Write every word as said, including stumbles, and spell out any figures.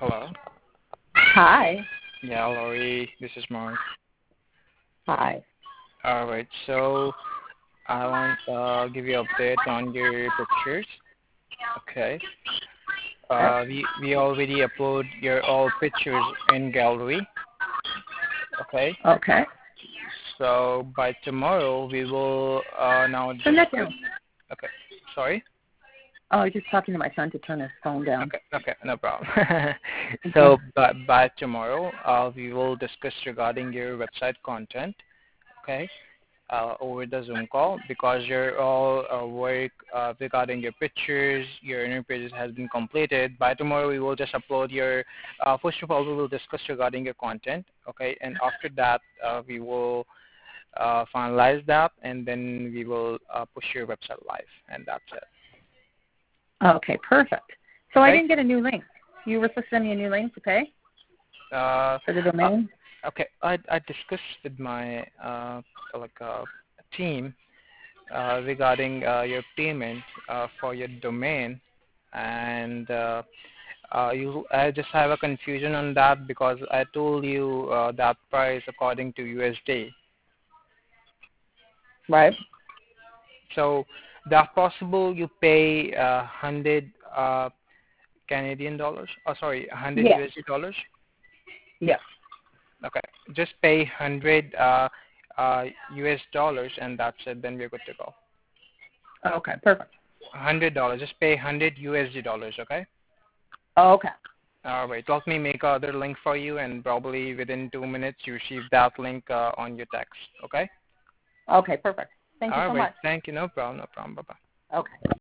Hello. Hi. Yeah, Lori, this is Mark. Hi. All right, so I want to uh, give you an update on your pictures. Okay. Yep. Uh, we we already upload your all pictures in gallery. Okay. Okay. So by tomorrow we will uh, now Turn that discuss. down. Okay. Sorry. Oh, I was just talking to my son to turn his phone down. Okay. Okay. No problem. Okay. so by by tomorrow uh, we will discuss regarding your website content. Okay. Uh, over the Zoom call because your all uh, work uh, regarding your pictures, your inner pages has been completed. By tomorrow, we will just upload your. Uh, first of all, we will discuss regarding your content, okay, and after that, uh, we will uh, finalize that, and then we will uh, push your website live, and that's it. Okay, perfect. So I Okay. didn't get a new link. You were supposed to send me a new link to pay Uh, for the uh, domain? okay. I I discussed with my uh, like uh, team uh, regarding uh, your payment uh, for your domain, and uh, uh, you I just have a confusion on that because I told you uh, that price according to U S D. Right. So that possible you pay uh, hundred uh, Canadian dollars. Oh, sorry, hundred Yes. U S D dollars. Yes. Okay, just pay hundred uh, uh, U S dollars, and that's it. Then we're good to go. Okay, perfect. Hundred dollars. Just pay hundred U S D dollars. Okay. Okay. All right. Let me make other link for you, and probably within two minutes you receive that link uh, on your text. Okay. Okay, perfect. Thank you All so right. much. Thank you. No problem. No problem. Bye bye. Okay.